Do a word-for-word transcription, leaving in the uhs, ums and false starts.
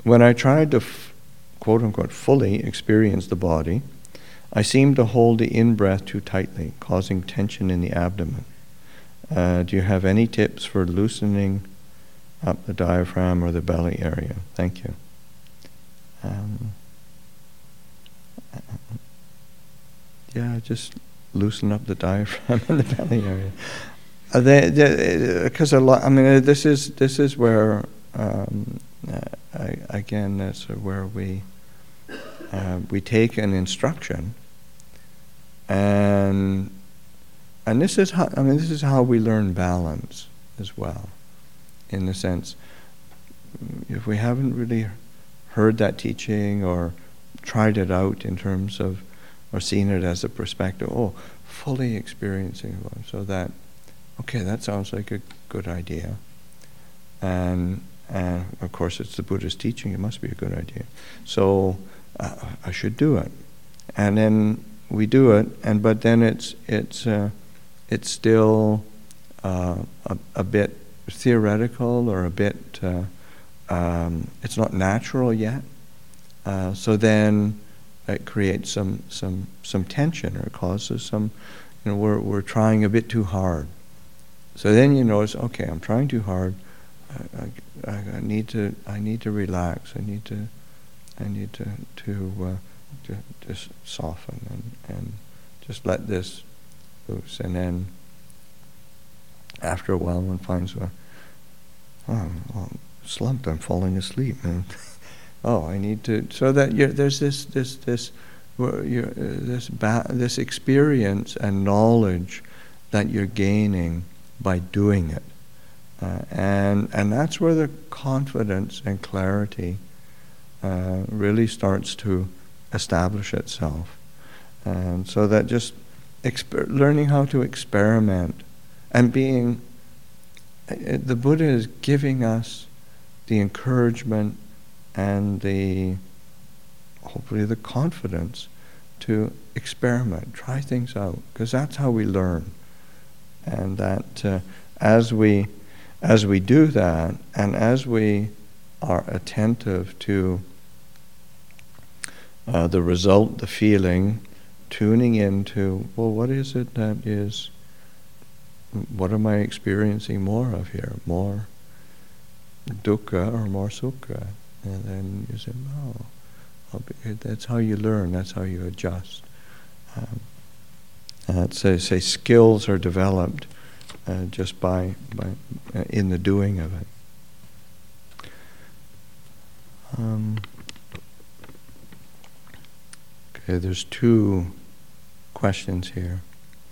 when I tried to, f- quote unquote, fully experience the body, I seemed to hold the in-breath too tightly, causing tension in the abdomen. Uh, do you have any tips for loosening up the diaphragm or the belly area? Thank you. Um, yeah, just loosen up the diaphragm and the belly area. Uh, Because a lot. I mean, uh, this is this is where um, uh, I, again, that's where we uh, we take an instruction, and and this is how I mean this is how we learn balance as well, in the sense, if we haven't really heard that teaching or tried it out in terms of, or seen it as a perspective, oh, fully experiencing it, so that, okay, that sounds like a good idea. And, and of course, it's the Buddha's teaching, it must be a good idea. So uh, I should do it. And then we do it, and but then it's it's uh, it's still uh, a, a bit theoretical or a bit, uh, um, it's not natural yet. Uh, so then it creates some, some, some tension, or causes some, you know, we're, we're trying a bit too hard. So then you notice, okay, I'm trying too hard. I, I, I need to, I need to relax. I need to, I need to, to, uh, to just soften and, and just let this loose. And then after a while, one finds, well, oh, I'm slumped. I'm falling asleep, man. Oh, I need to. So that you're, there's this, this, this, you're, uh, this, ba- this experience and knowledge that you're gaining by doing it, uh, and and that's where the confidence and clarity uh, really starts to establish itself. And so that just exper- learning how to experiment and being, uh, the Buddha is giving us the encouragement and the, hopefully the confidence to experiment, try things out, because that's how we learn. And that uh, as we as we do that, and as we are attentive to uh, the result, the feeling, tuning into, well, what is it that is, what am I experiencing more of here? More dukkha or more sukha? And then you say, oh, I'll be, that's how you learn, that's how you adjust. Um, uh, say, say skills are developed uh, just by, by uh, in the doing of it. Um, okay, there's two questions here.